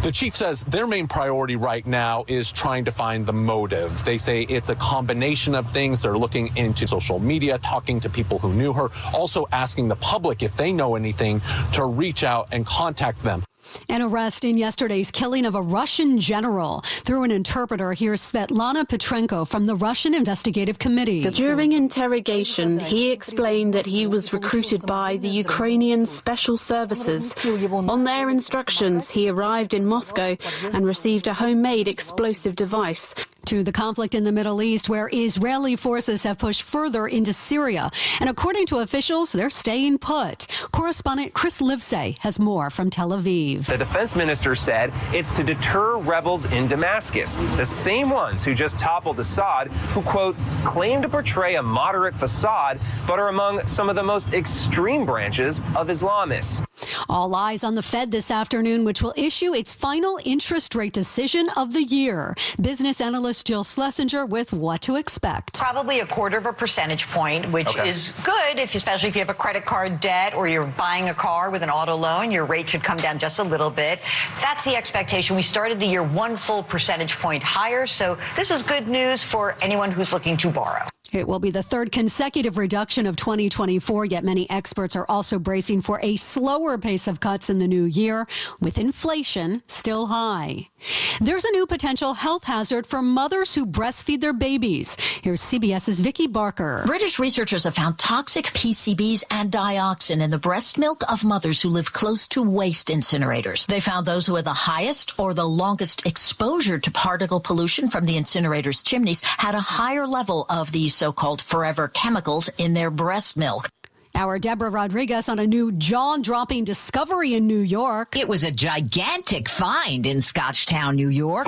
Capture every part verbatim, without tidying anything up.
The chief says their main priority right now is trying to find the motive. They say it's a combination of things. They're looking into social media, talking to people who knew her, also asking the public if they know anything to reach out and contact them. An arrest in yesterday's killing of a Russian general. Through an interpreter, here's Svetlana Petrenko from the Russian Investigative Committee. During interrogation, he explained that he was recruited by the Ukrainian Special Services. On their instructions, he arrived in Moscow and received a homemade explosive device. To the conflict in the Middle East, where Israeli forces have pushed further into Syria. And according to officials, they're staying put. Correspondent Chris Livesay has more from Tel Aviv. The defense minister said it's to deter rebels in Damascus, the same ones who just toppled Assad, who, quote, claim to portray a moderate facade, but are among some of the most extreme branches of Islamists. All eyes on the Fed this afternoon, which will issue its final interest rate decision of the year. Business analyst Jill Schlesinger with what to expect. Probably a quarter of a percentage point, which okay. is good, if, especially if you have a credit card debt or you're buying a car with an auto loan. Your rate should come down just a little bit. That's the expectation. We started the year one full percentage point higher, so this is good news for anyone who's looking to borrow. It will be the third consecutive reduction of twenty twenty-four, yet many experts are also bracing for a slower pace of cuts in the new year, with inflation still high. There's a new potential health hazard for mothers who breastfeed their babies. Here's CBS's Vicki Barker. British researchers have found toxic P C Bs and dioxin in the breast milk of mothers who live close to waste incinerators. They found those who had the highest or the longest exposure to particle pollution from the incinerator's chimneys had a higher level of these so-called forever chemicals in their breast milk. Our Deborah Rodriguez on a new jaw-dropping discovery in New York. It was a gigantic find in Scotchtown, New York.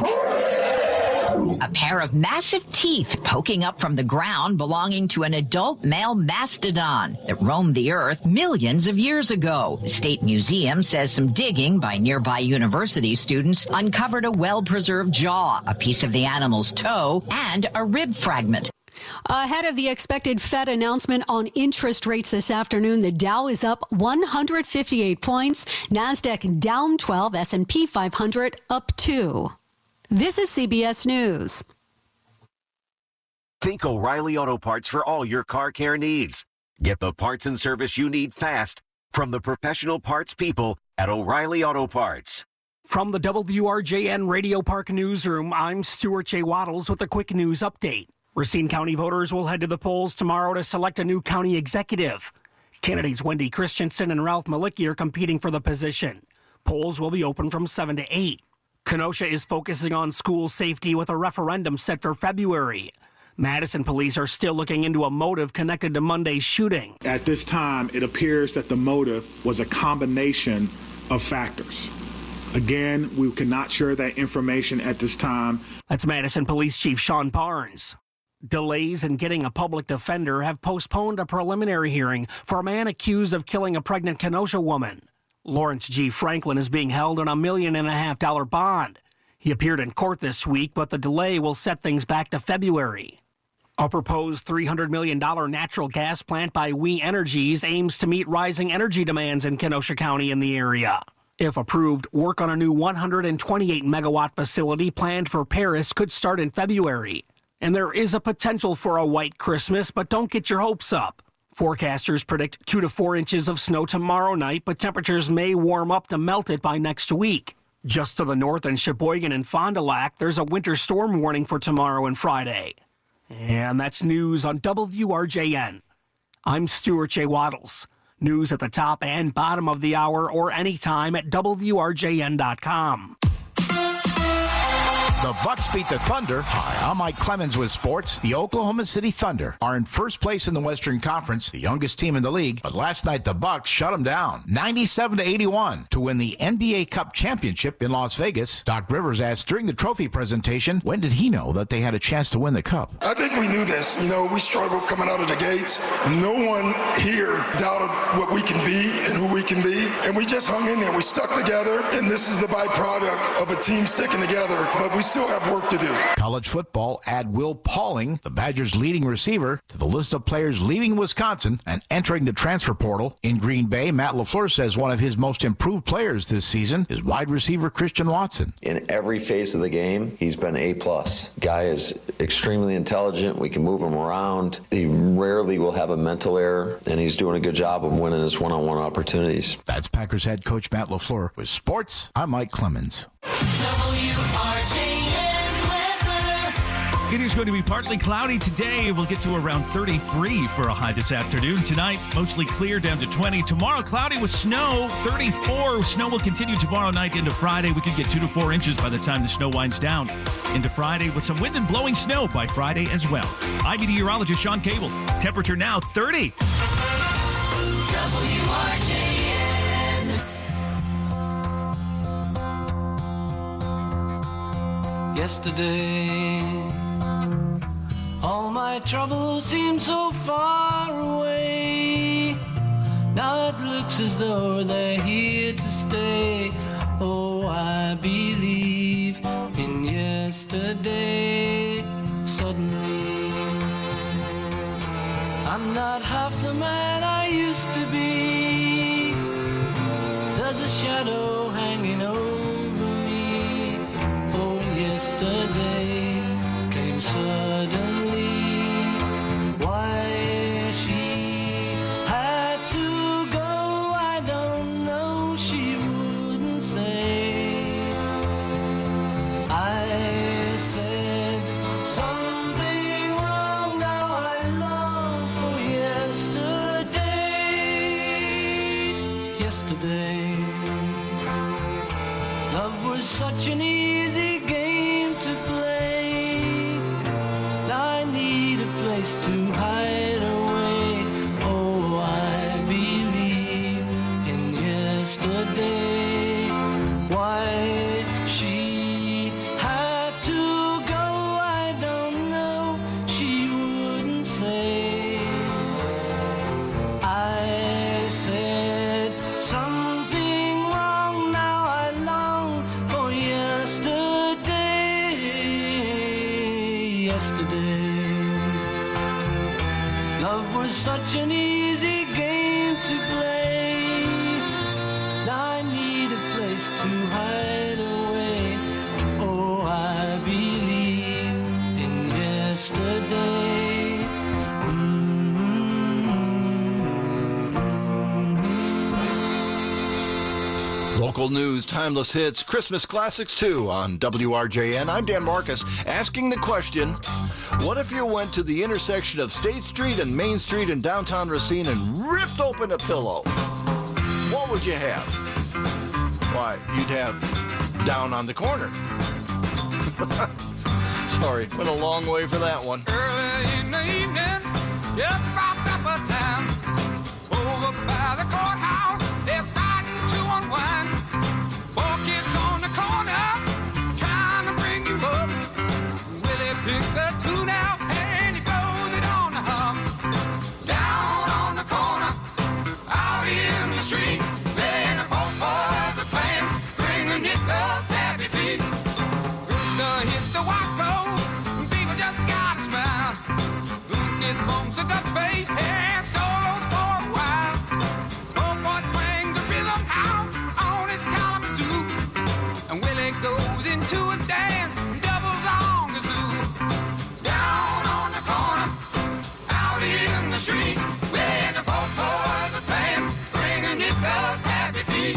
A pair of massive teeth poking up from the ground belonging to an adult male mastodon that roamed the earth millions of years ago. The State Museum says some digging by nearby university students uncovered a well-preserved jaw, a piece of the animal's toe, and a rib fragment. Ahead of the expected Fed announcement on interest rates this afternoon, the Dow is up one hundred fifty-eight points, NASDAQ down twelve, S and P five hundred up two. This is C B S News. Think O'Reilly Auto Parts for all your car care needs. Get the parts and service you need fast from the professional parts people at O'Reilly Auto Parts. From the W R J N Radio Park Newsroom, I'm Stuart J. Waddles with a quick news update. Racine County voters will head to the polls tomorrow to select a new county executive. Candidates Wendy Christensen and Ralph Malicki are competing for the position. Polls will be open from seven to eight. Kenosha is focusing on school safety with a referendum set for February. Madison police are still looking into a motive connected to Monday's shooting. At this time, it appears that the motive was a combination of factors. Again, we cannot share that information at this time. That's Madison Police Chief Sean Barnes. Delays in getting a public defender have postponed a preliminary hearing for a man accused of killing a pregnant Kenosha woman. Lawrence G. Franklin is being held on a million and a half dollar bond. He appeared in court this week, but the delay will set things back to February. A proposed three hundred million dollars natural gas plant by We Energies aims to meet rising energy demands in Kenosha County and the area. If approved, work on a new one hundred twenty-eight megawatt facility planned for Paris could start in February. And there is a potential for a white Christmas, but don't get your hopes up. Forecasters predict two to four inches of snow tomorrow night, but temperatures may warm up to melt it by next week. Just to the north in Sheboygan and Fond du Lac, there's a winter storm warning for tomorrow and Friday. And that's news on W R J N. I'm Stuart J. Waddles. News at the top and bottom of the hour or anytime at W R J N dot com. The Bucks beat the Thunder. Hi, I'm Mike Clemens with sports. The Oklahoma City Thunder are in first place in the Western Conference, the youngest team in the league. But last night, the Bucks shut them down, ninety-seven to eighty-one, to win the N B A Cup championship in Las Vegas. Doc Rivers asked during the trophy presentation, when did he know that they had a chance to win the Cup? I think we knew this. You know, we struggled coming out of the gates. No one here doubted what we can be and who we can be. And we just hung in there. We stuck together. And this is the byproduct of a team sticking together. But we still have work to do. College football, add Will Pauling, the Badgers' leading receiver, to the list of players leaving Wisconsin and entering the transfer portal. In Green Bay, Matt LaFleur says one of his most improved players this season is wide receiver Christian Watson. In every phase of the game, he's been A plus. Guy is extremely intelligent. We can move him around. He rarely will have a mental error, and he's doing a good job of winning his one-on-one opportunities. That's Packers head coach Matt LaFleur. With sports, I'm Mike Clemens. It is going to be partly cloudy today. We'll get to around thirty-three for a high this afternoon. Tonight, mostly clear, down to twenty. Tomorrow, cloudy with snow, thirty-four. Snow will continue tomorrow night into Friday. We could get two to four inches by the time the snow winds down into Friday, with some wind and blowing snow by Friday as well. I'm meteorologist Sean Cable. Temperature now thirty. W R J N. Yesterday, all my troubles seem so far away. Now it looks as though they're here to stay. Oh, I believe in yesterday. Suddenly, I'm not half the man I used to be. There's a shadow hanging over me. Oh, yesterday came suddenly. Why she had to go, I don't know, she wouldn't say. I said something wrong, now I long for yesterday. Yesterday, love was such an easy game to play. Now I need a place to hide away. Oh, I believe in yesterday. Why she had to go, I don't know, she wouldn't say. I said something wrong, now I long for yesterday. Yesterday, love was such an easy game to play. Now I need a place to hide away. Oh, I believe in yesterday. Local news, timeless hits, Christmas classics too on W R J N. I'm Dan Marcus, asking the question, what if you went to the intersection of State Street and Main Street in downtown Racine and ripped open a pillow? What would you have? Why, you'd have down on the corner. Sorry, went a long way for that one. Early in the evening, just about supper time, over by the courthouse, they're starting to unwind. Four kids on the corner, trying to bring you up. Willie picks a tune out and he blows it on the hum. Down on the corner, out in the street, playing the folk boys are playing, bring a nickel happy feet. Rooster hits the white road, people just gotta smile. Lucas bumps a duck bass and solos for a while. Folk boy twangs the rhythm out on his Kalamazoo, and Willie goes into a dance, doubles on the zoo. Down on the corner, out in the street, where the folk boys are playing, bring a nickel happy feet.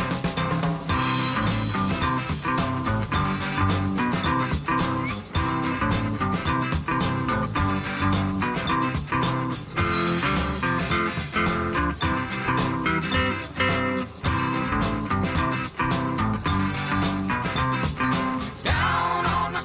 Down on the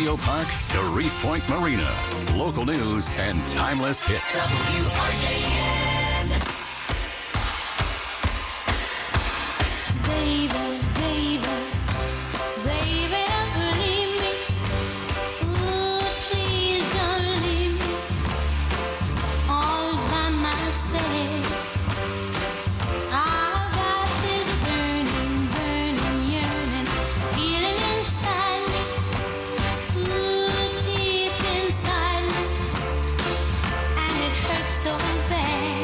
Memorial Park to Reef Point Marina. Local news and timeless hits. W R J N. Baby, baby, baby, don't leave me. Ooh, please don't leave me all by myself. I've got this burning, burning, yearning feeling inside me, ooh, deep inside me, and it hurts so bad.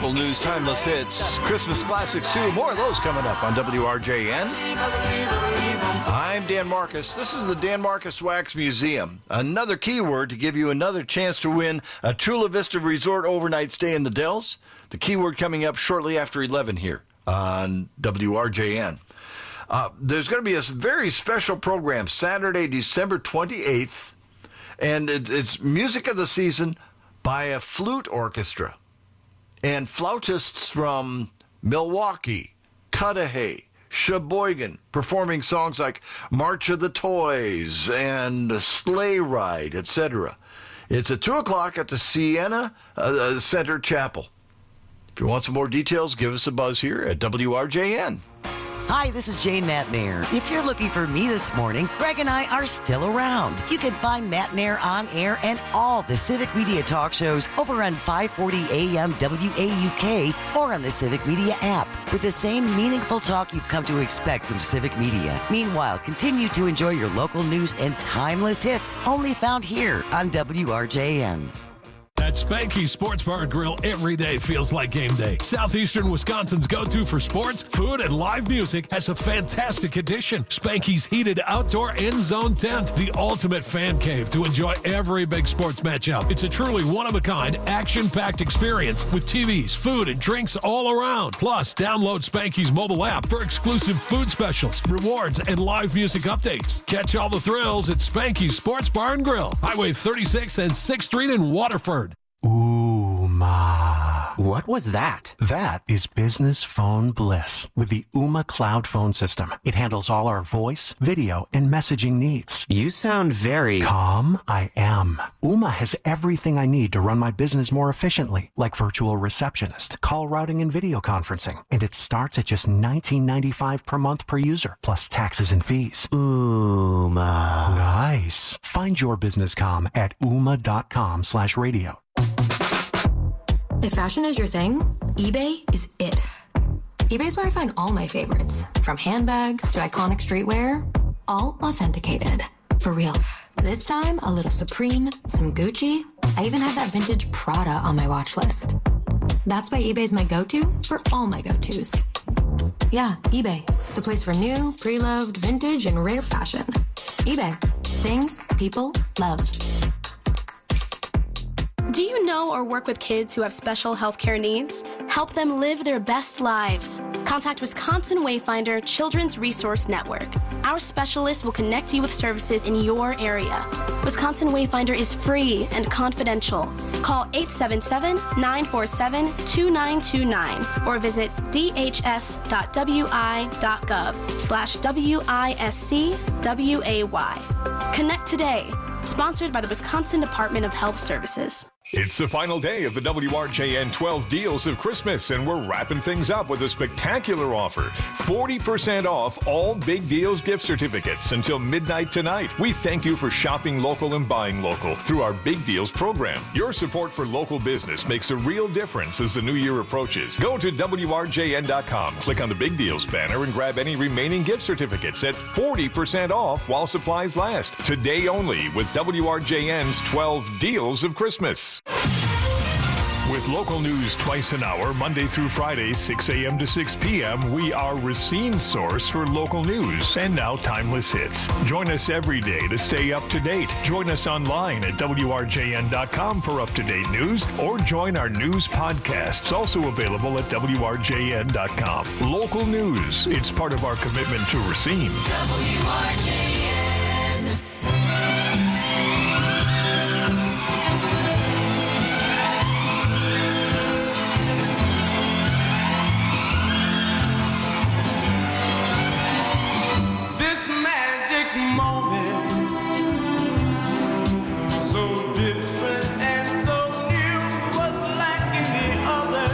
Local news, timeless hits, Christmas classics too. More of those coming up on W R J N. I'm Dan Marcus. This is the Dan Marcus Wax Museum. Another keyword to give you another chance to win a Chula Vista Resort overnight stay in the Dells. The keyword coming up shortly after eleven here on W R J N. Uh, there's going to be a very special program Saturday, December twenty-eighth, and it's, it's Music of the Season by a flute orchestra. And flautists from Milwaukee, Cudahy, Sheboygan, performing songs like March of the Toys and Sleigh Ride, et cetera. It's at two o'clock at the Sienna uh, Center Chapel. If you want some more details, give us a buzz here at W R J N. Hi, this is Jane Matt Nair. If you're looking for me this morning, Greg and I are still around. You can find Matt Nair on air and all the Civic Media talk shows over on five forty A M W A U K or on the Civic Media app with the same meaningful talk you've come to expect from Civic Media. Meanwhile, continue to enjoy your local news and timeless hits only found here on W R J N. At Spanky's Sports Bar and Grill, every day feels like game day. Southeastern Wisconsin's go-to for sports, food, and live music has a fantastic addition. Spanky's heated outdoor end zone tent, the ultimate fan cave to enjoy every big sports matchup. It's a truly one-of-a-kind, action-packed experience with T Vs, food, and drinks all around. Plus, download Spanky's mobile app for exclusive food specials, rewards, and live music updates. Catch all the thrills at Spanky's Sports Bar and Grill, Highway thirty-six and sixth Street in Waterford. Ooma. What was that? That is business phone bliss with the Ooma Cloud Phone System. It handles all our voice, video, and messaging needs. You sound very... Calm. I am. Ooma has everything I need to run my business more efficiently, like virtual receptionist, call routing, and video conferencing. And it starts at just nineteen ninety-five per month per user, plus taxes and fees. Ooma. Nice. Find your business calm at ooma.com slash radio. If fashion is your thing, eBay is it. eBay's where I find all my favorites, from handbags to iconic streetwear, all authenticated. For real. This time, a little Supreme, some Gucci. I even have that vintage Prada on my watch list. That's why eBay's my go-to for all my go-tos. Yeah, eBay, the place for new, pre-loved, vintage, and rare fashion. eBay. Things people love. Do you know or work with kids who have special healthcare needs? Help them live their best lives. Contact Wisconsin Wayfinder Children's Resource Network. Our specialists will connect you with services in your area. Wisconsin Wayfinder is free and confidential. Call eight seven seven, nine four seven, two nine two nine or visit d h s dot w i dot gov slash W I S C W A Y. Connect today. Sponsored by the Wisconsin Department of Health Services. It's the final day of the W R J N twelve Deals of Christmas, and we're wrapping things up with a spectacular offer. forty percent off all Big Deals gift certificates until midnight tonight. We thank you for shopping local and buying local through our Big Deals program. Your support for local business makes a real difference as the new year approaches. Go to W R J N dot com, click on the Big Deals banner, and grab any remaining gift certificates at forty percent off while supplies last. Today only with W R J N's twelve Deals of Christmas. With local news twice an hour, Monday through Friday, six a m to six p m, we are Racine's source for local news and now timeless hits. Join us every day to stay up to date. Join us online at W R J N dot com for up-to-date news, or join our news podcasts, also available at W R J N dot com. Local news, it's part of our commitment to Racine. W R J N. This magic moment, so different and so new, was like any other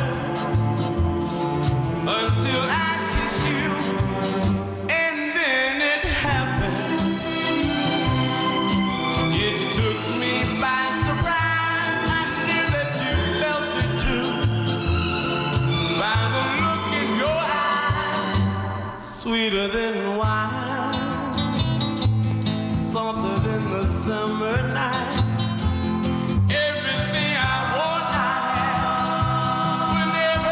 until I kissed you, and then it happened. It took me by surprise. I knew that you felt it too, by the look in your eyes, sweeter than wine. Softer than the summer night. Everything I want, I have. Whenever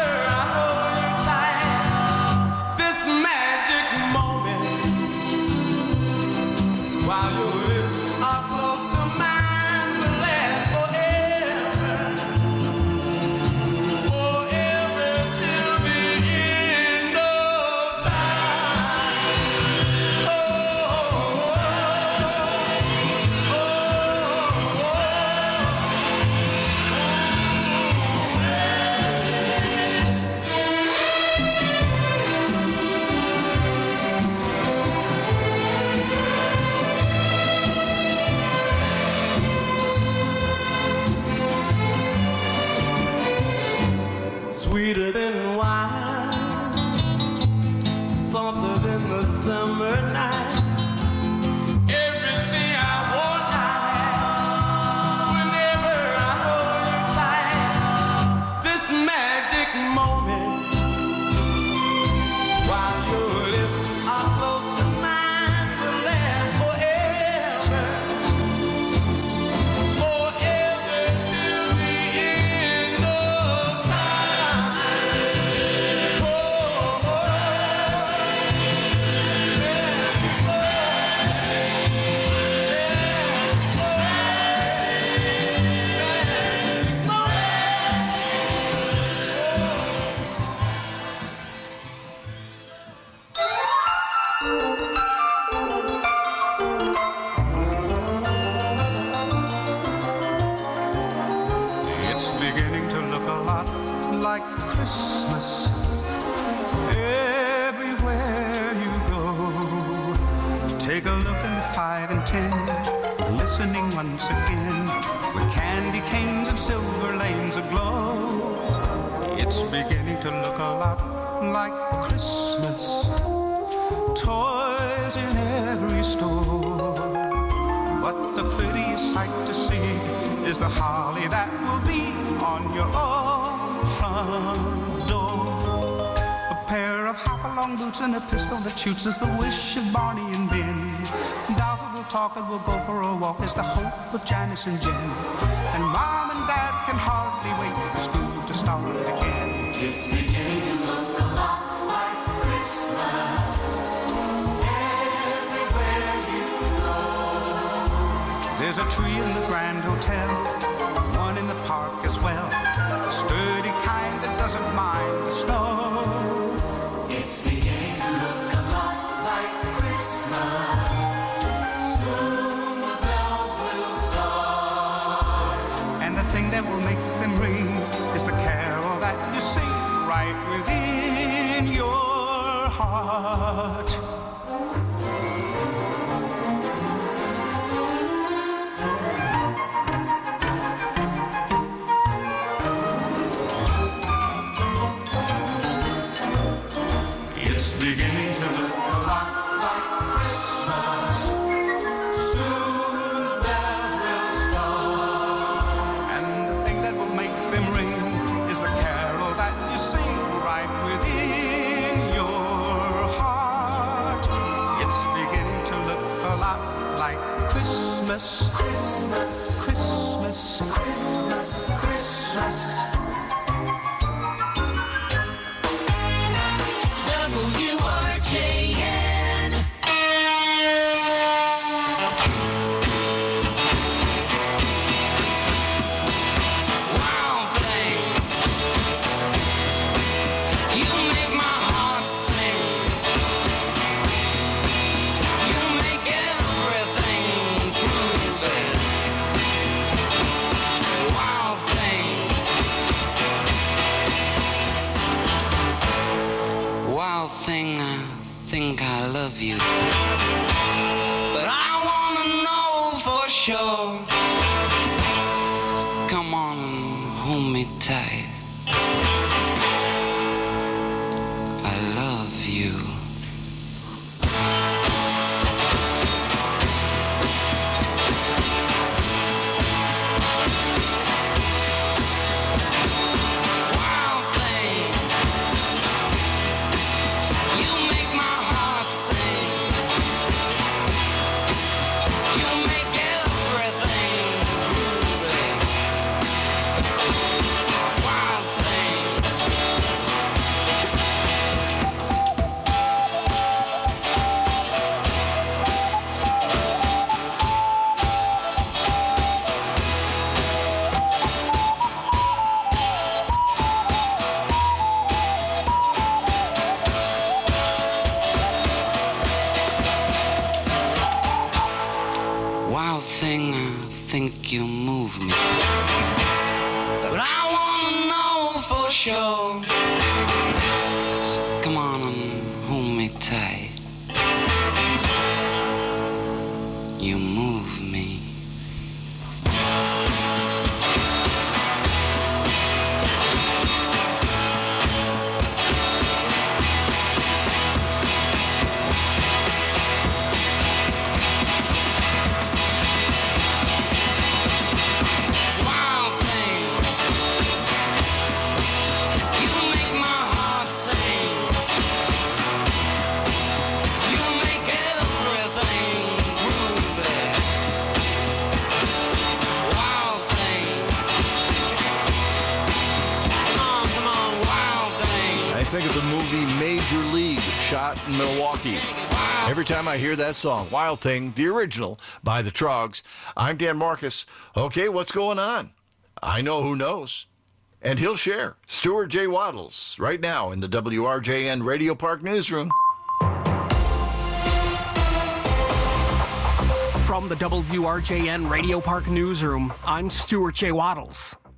It's beginning to look a lot like Christmas everywhere you go. Take a look in the five and ten, glistening once again, with candy canes and silver lanes aglow. It's beginning to look a lot like Christmas, toys in every store. But the prettiest sight to see is the holly that will be on your own front door. A pair of hop-along boots and a pistol that shoots is the wish of Barney and Ben. Dolls that will talk and will go for a walk is the hope of Janice and Jen. And Mom and Dad can hardly wait for school to start again. It's beginning to look a lot like Christmas everywhere you go. There's a tree in the Grand Hotel, one in the park as well, a sturdy kind that doesn't mind the snow. It's beginning to look a lot like Christmas. Soon the bells will start. And the thing that will make them ring is the carol that you sing right within your heart. It's beginning to look a lot like Christmas. Soon the bells will start. And the thing that will make them ring is the carol that you sing right within your heart. It's beginning to look a lot like Christmas. Christmas, Christmas, Christmas, Christmas. W R J N. Wild thing, you make my heart sing. You make everything groovy. Wild thing, wild thing, I think I love you. But I wanna know for sure. So come on and hold me tight. I love you. Wild thing, you make my heart sing. You make everything groovy. Wild thing. Wild thing, I think you move me. But I wanna know for sure. So come on and hold me tight. You move me. Wild thing, you make my heart sing. You make everything groovy. Wild thing, come on, come on, wild thing. I think of the movie Major League, shot in Milwaukee. Every time I hear that song, Wild Thing, the original, by the Trogs. I'm Dan Marcus. Okay, what's going on? I know who knows. And he'll share. Stuart J. Waddles, right now in the W R J N Radio Park Newsroom. From the W R J N Radio Park Newsroom, I'm Stuart J. Waddles.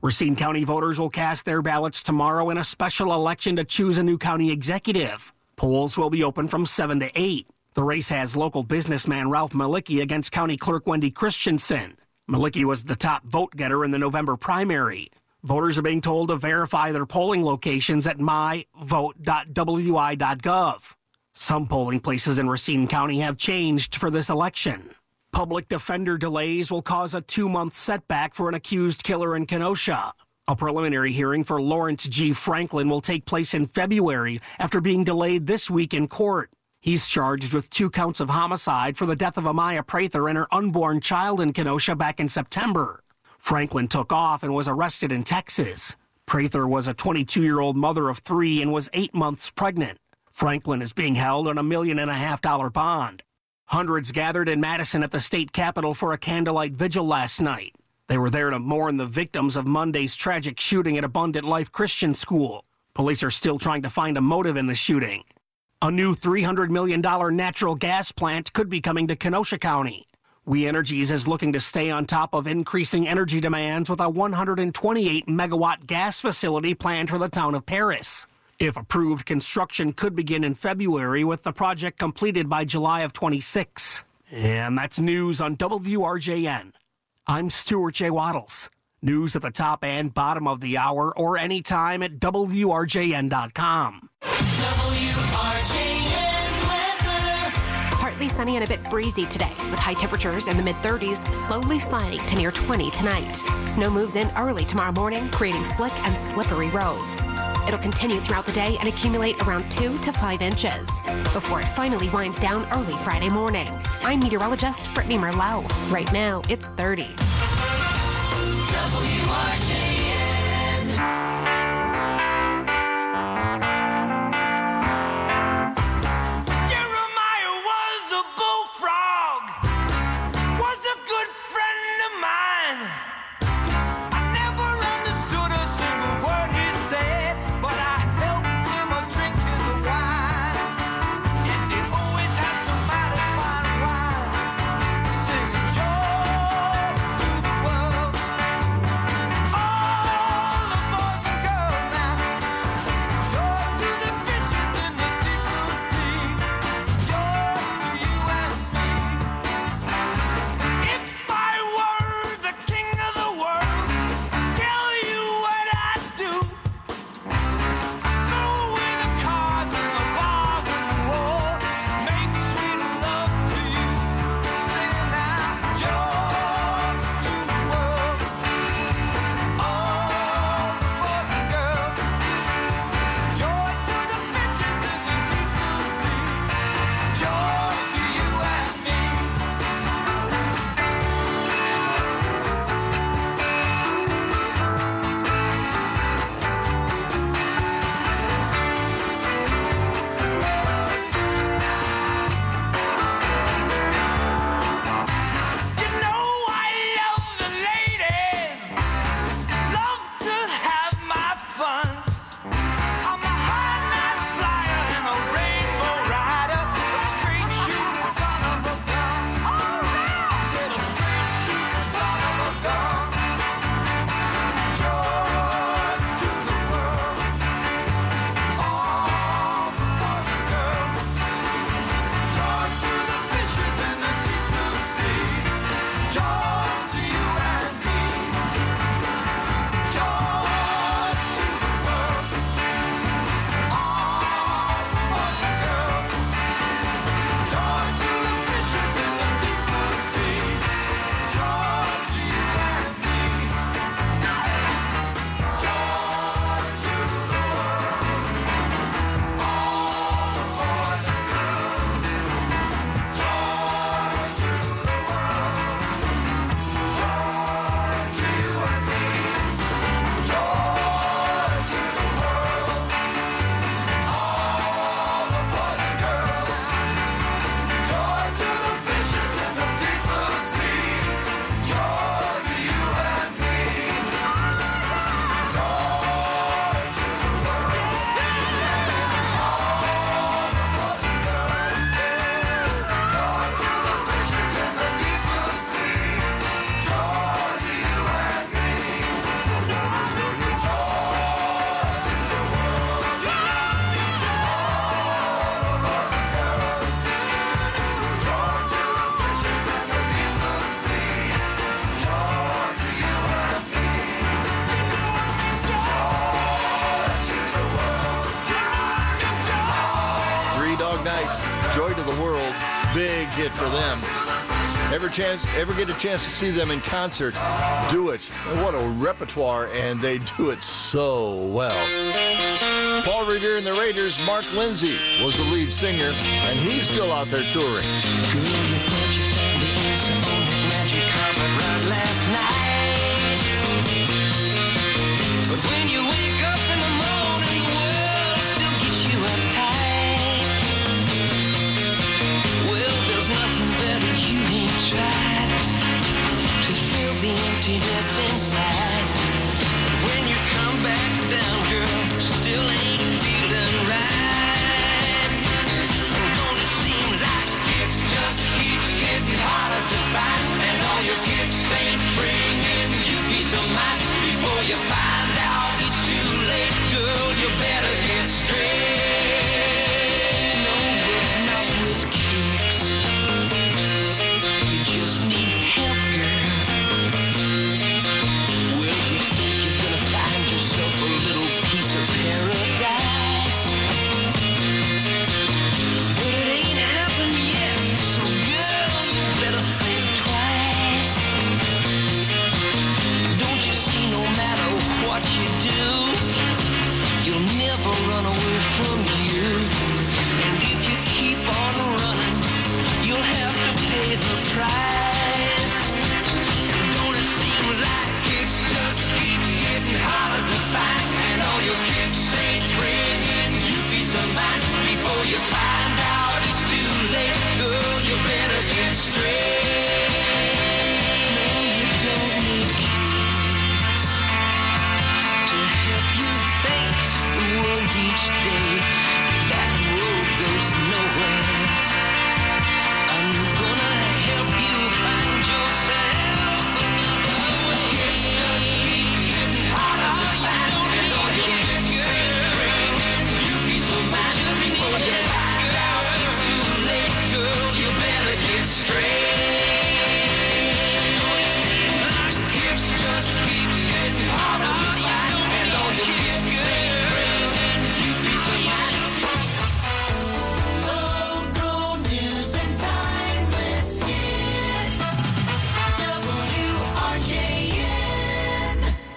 Racine County voters will cast their ballots tomorrow in a special election to choose a new county executive. Polls will be open from seven to eight. The race has local businessman Ralph Malicki against County Clerk Wendy Christensen. Malicki was the top vote getter in the November primary. Voters are being told to verify their polling locations at my vote dot w i dot gov. Some polling places in Racine County have changed for this election. Public defender delays will cause a two-month setback for an accused killer in Kenosha. A preliminary hearing for Lawrence G. Franklin will take place in February after being delayed this week in court. He's charged with two counts of homicide for the death of Amaya Prather and her unborn child in Kenosha back in September. Franklin took off and was arrested in Texas. Prather was a twenty-two-year-old mother of three and was eight months pregnant. Franklin is being held on a million and a half dollar bond. Hundreds gathered in Madison at the state capitol for a candlelight vigil last night. They were there to mourn the victims of Monday's tragic shooting at Abundant Life Christian School. Police are still trying to find a motive in the shooting. A new three hundred million dollars natural gas plant could be coming to Kenosha County. We Energies is looking to stay on top of increasing energy demands with a one hundred twenty-eight megawatt gas facility planned for the town of Paris. If approved, construction could begin in February with the project completed by July of twenty-six. And that's news on W R J N. I'm Stuart J. Waddles. News at the top and bottom of the hour or anytime at W R J N dot com. W R J N weather. Partly sunny and a bit breezy today, with high temperatures in the mid thirties, slowly sliding to near twenty tonight. Snow moves in early tomorrow morning, creating slick and slippery roads. It'll continue throughout the day and accumulate around two to five inches before it finally winds down early Friday morning. I'm meteorologist Brittany Merlot. Right now, it's thirty. W R J N. Jeremiah was a bullfrog, was a good friend of mine. I never understood a single word he said, but I helped him a drink his wine. And he always had somebody fine wine, singing joy, Joy to the World, big hit for them. Ever chance, ever get a chance to see them in concert, do it. What a repertoire, and they do it so well. Paul Revere and the Raiders, Mark Lindsay was the lead singer, and he's still out there touring. But when you wake up in the morning, the world still gets you uptight. Well, there's nothing better you ain't tried to fill the emptiness inside. But when you come back down, girl, still ain't feeling right. And don't it seem like it's just keep getting harder to find, and all your kicks ain't bringing you peace of mind. Before you find out it's too late, girl, you better get straight. No, but not with kicks. You just need help, girl. Well, you think you're gonna find yourself a little piece of paradise, but it ain't happened yet. So, girl, you better think twice. Don't you see, no matter what you do, you'll never run away from here. And if you keep on running, you'll have to pay the price. And don't it seem like it's just keep getting harder to find, and all your kicks ain't bringing you peace of mind. Before you find out it's too late, girl, you better get straight. No, you don't need kicks to help you face the world each day. That road goes nowhere. I'm gonna help you find yourself another way. It's just keep getting harder to find, and all your kicks ain't bringing you peace of mind. Before you find out it's too late, girl, you better get straight. Don't it seem like it's just keep getting harder to find, and all your kicks ain't bringing you peace of mind. Local news and timeless hits. W R J N.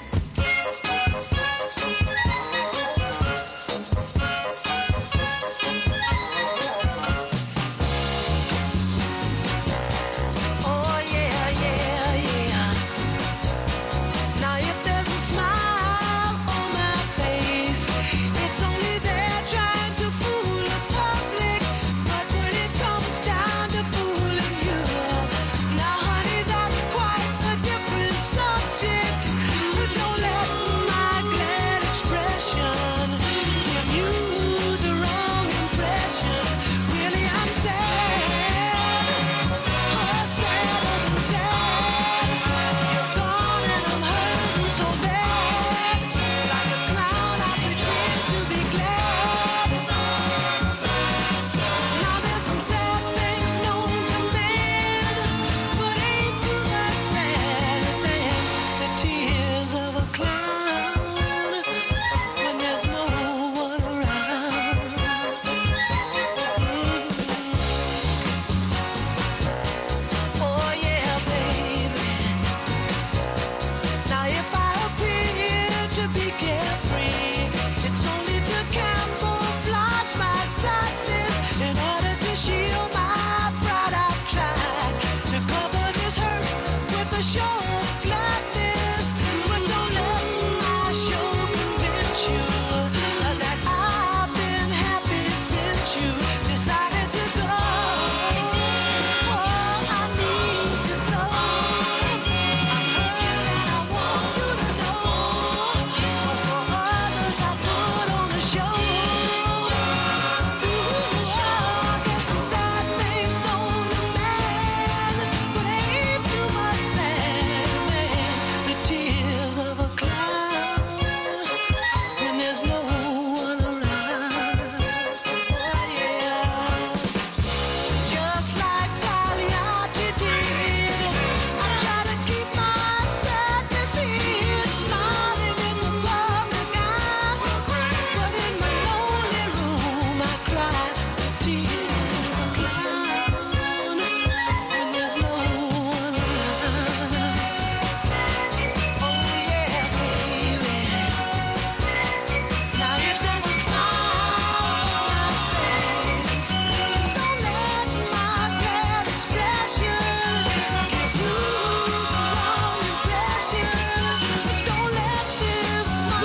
Oh yeah, yeah, yeah. Now if there's a smile on my face, it's only there trying to fool the public. But when it comes down to fooling you, now honey, that's quite a different subject. Don't let my glad expression give you the wrong impression. Really, I'm sad. Oh, sad and sad. You're gone and I'm hurting so bad. Like a clown, I pretend to be glad. Now there's some sad things known to men, but ain't too much sadder than the tears of a clown when there's no one around. Oh yeah, baby. Now if I appear to be carefree, it's only to camouflage my sadness. In order to shield my pride, I've tried to cover this hurt with a show of gladness. But don't let my show convince you that I've been happy since you decided to go. Oh, I need you so. I'm hurting and I want you to know. Oh,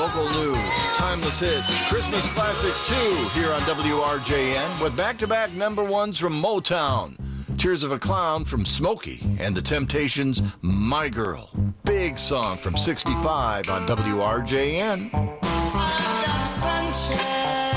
local news, timeless hits, Christmas classics too, here on W R J N with back-to-back number ones from Motown. Tears of a Clown from Smokey and The Temptations' My Girl. Big song from sixty-five on W R J N. I got sunshine.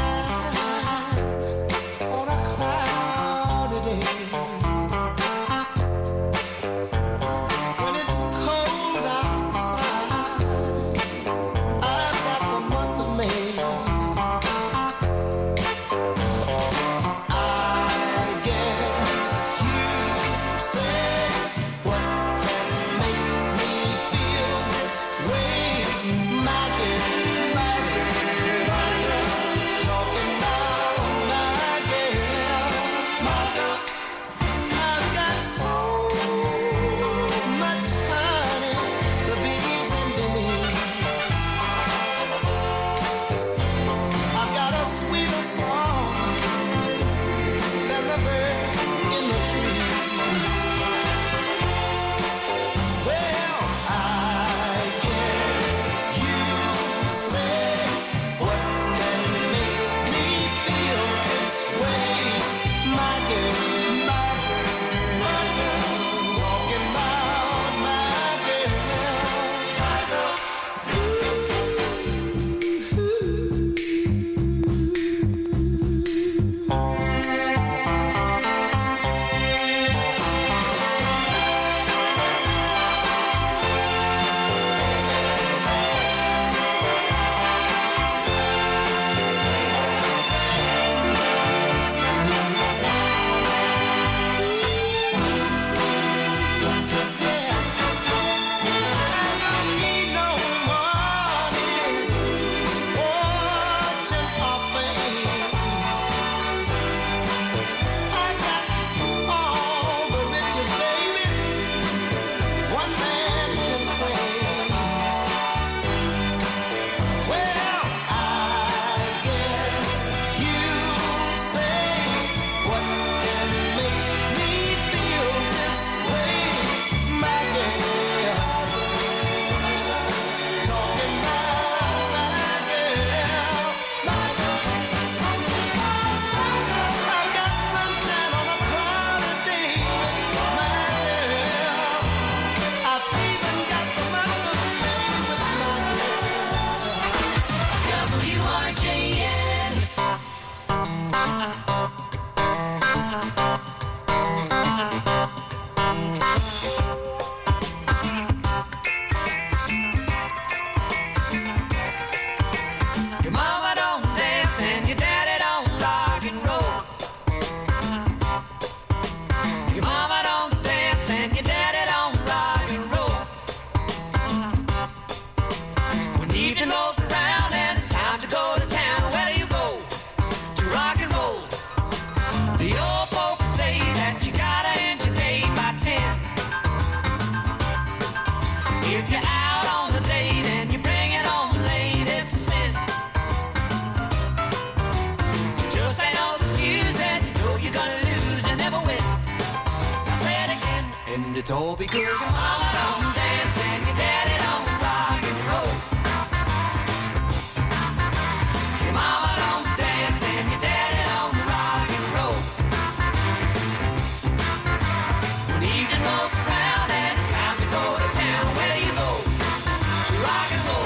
It's all because your mama don't dance and your daddy don't rock and roll. Your mama don't dance and your daddy don't rock and roll. When evening rolls around and it's time to go to town, where do you go? To rock and roll.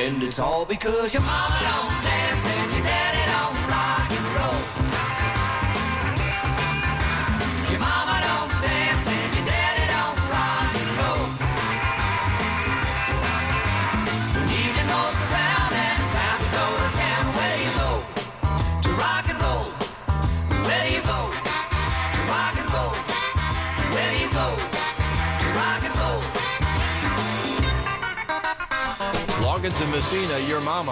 And it's all because your mama don't dance and your daddy don't rock and roll. Your mama don't dance and your daddy don't rock and roll. When evening rolls around and it's time to go to town, where do you go to rock and roll? Where do you go to rock and roll? Where do you go to rock and roll? Loggins and Messina, your mama.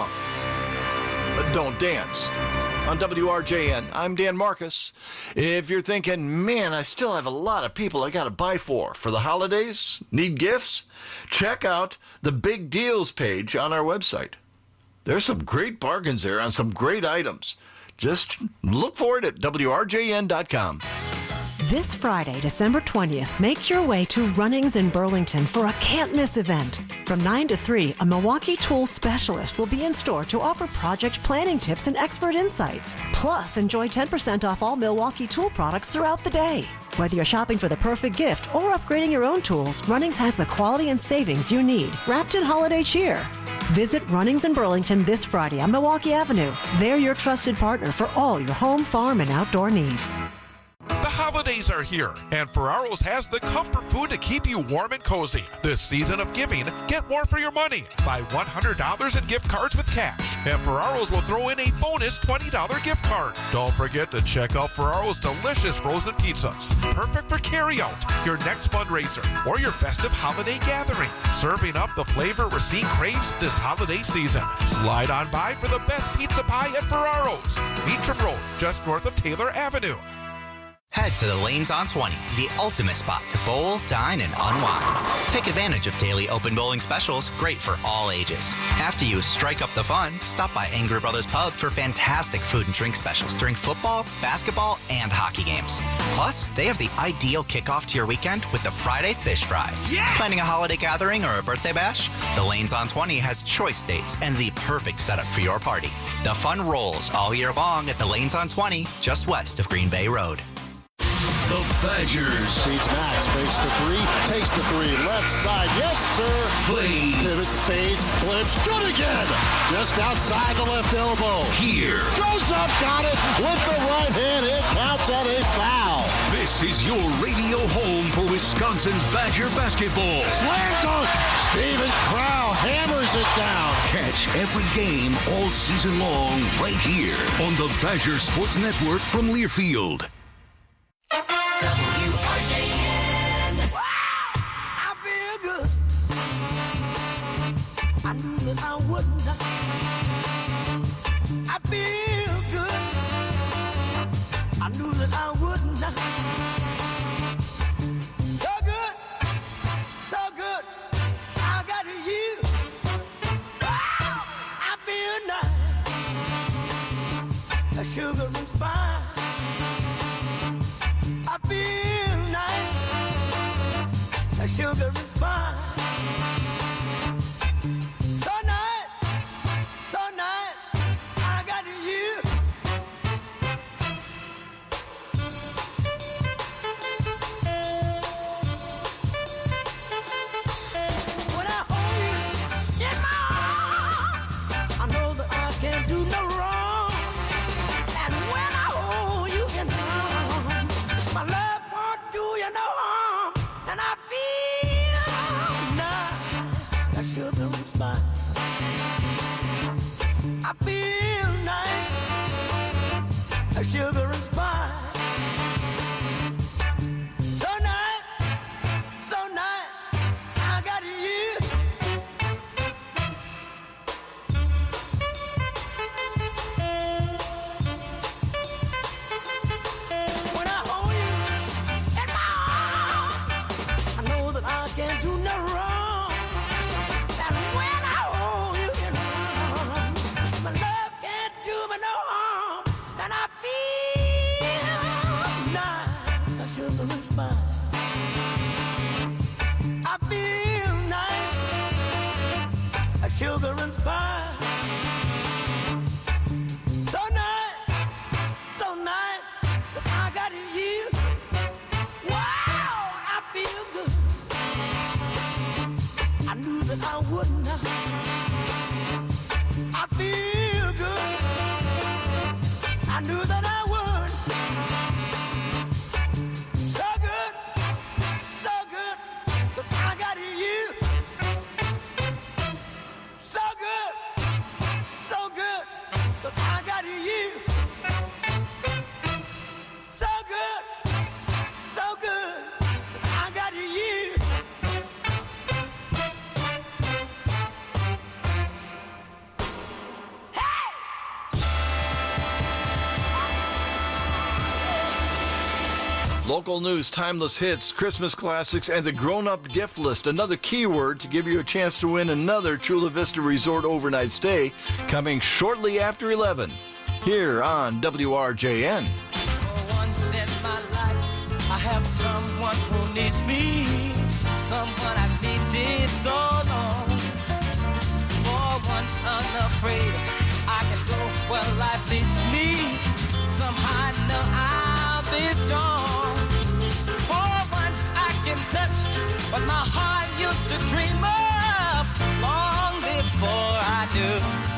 But don't dance. On W R J N, I'm Dan Marcus. If you're thinking, man, I still have a lot of people I got to buy for for the holidays, need gifts, check out the Big Deals page on our website. There's some great bargains there on some great items. Just look for it at W R J N dot com. This Friday, December twentieth, make your way to Runnings in Burlington for a can't-miss event. From nine to three, a Milwaukee Tool specialist will be in store to offer project planning tips and expert insights. Plus, enjoy ten percent off all Milwaukee Tool products throughout the day. Whether you're shopping for the perfect gift or upgrading your own tools, Runnings has the quality and savings you need, wrapped in holiday cheer. Visit Runnings in Burlington this Friday on Milwaukee Avenue. They're your trusted partner for all your home, farm, and outdoor needs. The holidays are here, and Ferraro's has the comfort food to keep you warm and cozy. This season of giving, get more for your money. Buy one hundred dollars in gift cards with cash, and Ferraro's will throw in a bonus twenty dollars gift card. Don't forget to check out Ferraro's delicious frozen pizzas. Perfect for carryout, your next fundraiser, or your festive holiday gathering. Serving up the flavor Racine craves this holiday season. Slide on by for the best pizza pie at Ferraro's. Beecham Road, just north of Taylor Avenue. Head to the Lanes on twenty, the ultimate spot to bowl, dine, and unwind. Take advantage of daily open bowling specials, great for all ages. After you strike up the fun, stop by Angry Brothers Pub for fantastic food and drink specials during football, basketball, and hockey games. Plus, they have the ideal kickoff to your weekend with the Friday Fish Fry. Yeah! Planning a holiday gathering or a birthday bash? The Lanes on twenty has choice dates and the perfect setup for your party. The fun rolls all year long at the Lanes on twenty, just west of Green Bay Road. The Badgers. Feeds Max, fakes the three, takes the three, left side, yes sir. Play. Pivots, fades, flips, good again. Just outside the left elbow. Here. Goes up, got it, with the right hand, it counts at a foul. This is your radio home for Wisconsin Badger basketball. Slam dunk, Steven Crow hammers it down. Catch every game all season long right here on the Badger Sports Network from Learfield. W R J N. Wow, I feel good. I knew that I wouldn't. I feel good. I knew that I wouldn't. So good, so good. I got you. Wow, I feel nice. A sugar and spice. I feel nice, like sugar and spice. So nice, so nice, I got you. When I hold you in my arms, I know that I can't do no wrong. And when I hold you in my arms, my love won't do you no harm, and I feel nice, like sugar and spice. I feel nice, like sugar and spice. So nice, so nice, I got you. When I hold you in my arms, I know that I can't do no wrong. And when I hold you in my arms, my love can't do me no harm. And I feel nice, like sugar and spice. I feel nice, like sugar and spice. So nice, so nice, that I got you. Wow, I feel good. I knew that I wouldn't. I knew that I would. So good, so good, that I got you. So good, so good, that I got you. So good, so good, that I got you. Local news, timeless hits, Christmas classics, and the grown-up gift list. Another keyword to give you a chance to win another Chula Vista Resort overnight stay coming shortly after eleven here on W R J N. For once in my life, I have someone who needs me, someone I've needed so long. For once unafraid, I can go where life leads me. Somehow I know I'll be strong. For once I can touch what my heart used to dream of long before I do.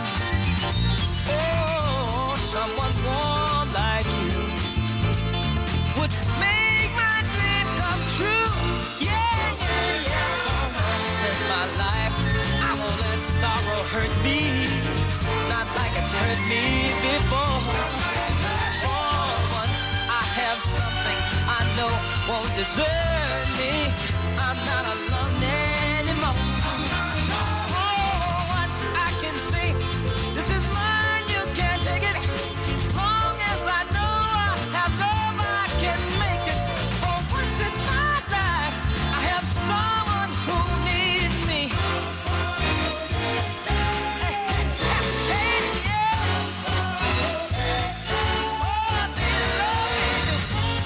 Oh, someone warm like you would make my dream come true. Yeah, yeah, yeah. For once in my life, I won't let sorrow hurt me, not like it's hurt me before. For once I have something I know won't desert me. I'm not alone anymore. Oh, once I can say, this is mine, you can't take it. Long as I know I have love, I can make it. For once in my life, I have someone who needs me. Hey, hey, yeah. Oh, dear Lord.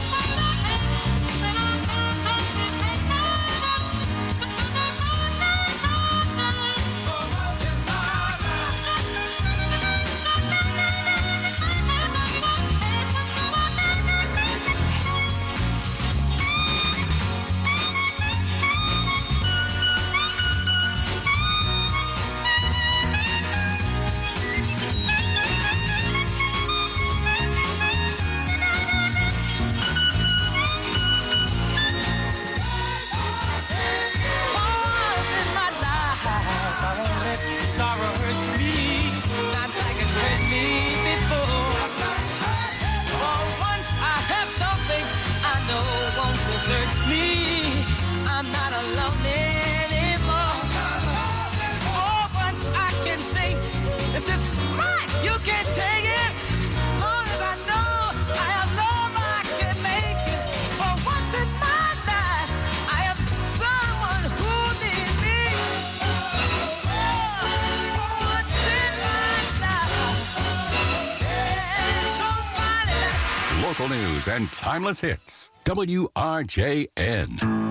Sorrow hurt me, not like it's hurt me before. For once I have something I know won't desert me. I'm not alone anymore. For once I can say, this is mine, you can't take it. Long as I know I have love, I can make it. For once in my life, I have someone who needs me. Local news and timeless hits. W R J N.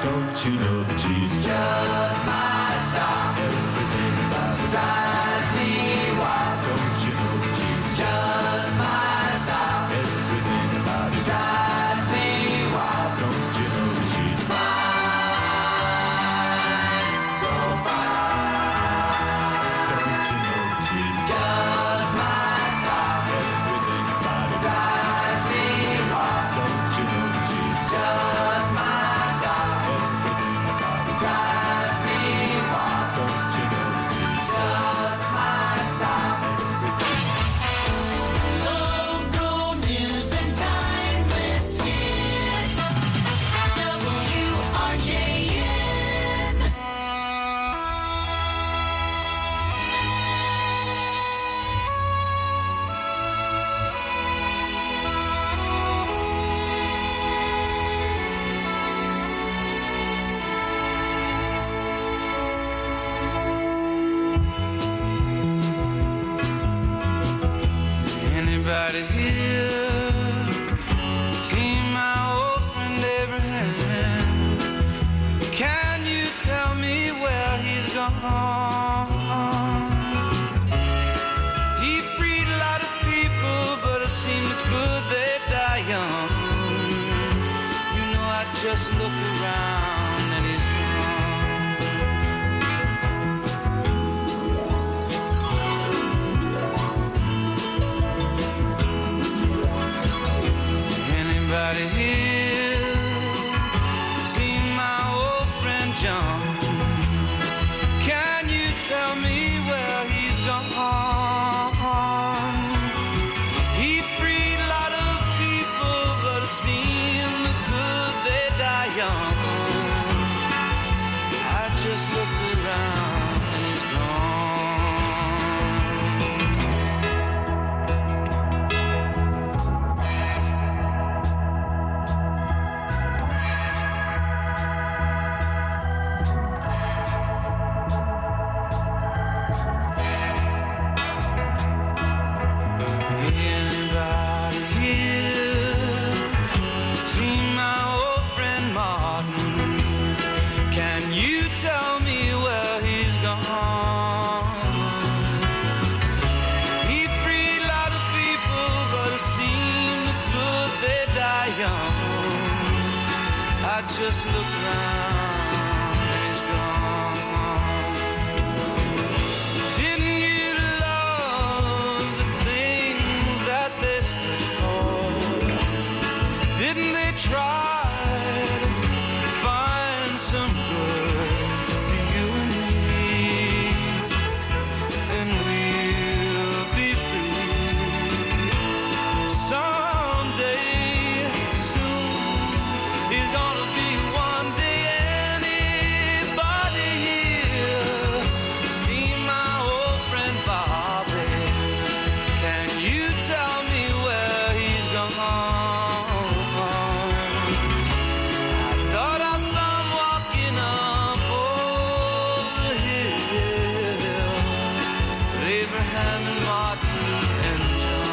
Don't you know that she's just my star? Everything about her drives me wild. Don't you know that she's just my star? Everything about her drives me wild. Don't you know that she's fine, so fine? Don't you know that she's just my star? Everything about her drives me wild. Don't you know that she's just my star? Everything about her drives me wild. Don't you know that she's just my star? Local news and timeless hits. W R J N. Anybody here seen my old friend Abraham? Can you tell me where he's gone? He freed a lot of people, but it seemed good they die young. You know, I just looked around and he's gone. Anybody here seen my old friend John? Can you tell me where he's gone? He freed a lot of people, but it seemed good they die young. I just looked around and he's gone. Anybody here seen my old friend Martin? Can you tell me where he's gone? He freed a lot of people, but it seemed good they die young. I just looked around and he's gone. Didn't you love the things that they stood for? Didn't they try to find some good for you and me? And we'll be free someday soon. He's gonna be one day. Anybody here see my old friend Bobby? Can you tell me where he's gone? I thought I saw him walking up over the hill with Abraham and Martin and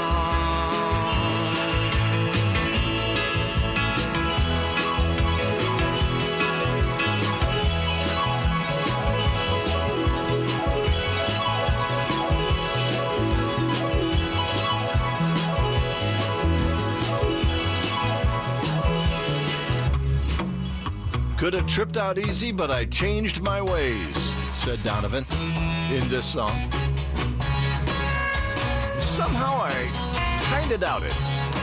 Could have tripped out easy, but I changed my ways, said Donovan in this song. Somehow I kind of doubt it.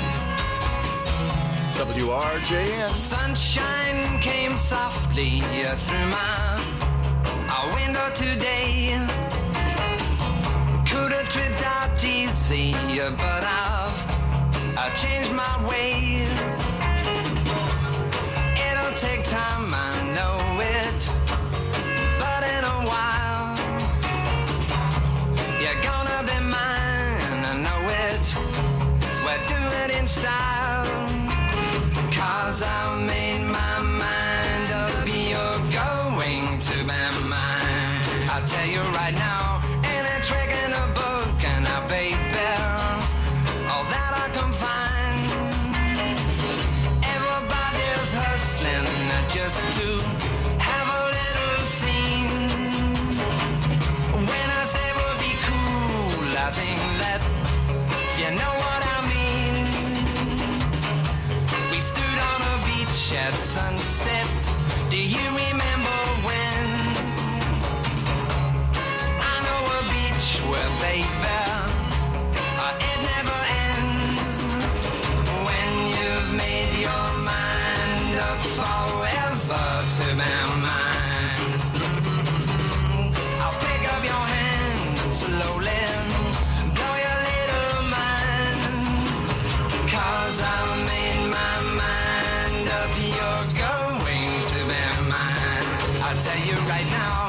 W R J N. Sunshine came softly through my our window today. Could have tripped out easy, but I've I changed my ways. It'll take time, I know it, but in a while you're gonna be mine, I know it. We'll do it in style, 'cause I've made my mind up. You're going to be mine. I'll tell you right now, ain't a trick in a book, and I baby, all that I can find. Everybody's hustling, just just to have a little scene. When I say we'll be cool, I think that you know what I mean. We stood on a beach at sunset. Do you remember when? I know a beach where, baby, it never ends. When you've made your mind up forever to be mine, I'll pick up your hand and slowly blow your little mind. Cause I've made my mind up, you're going to be mine. I'll tell you right now.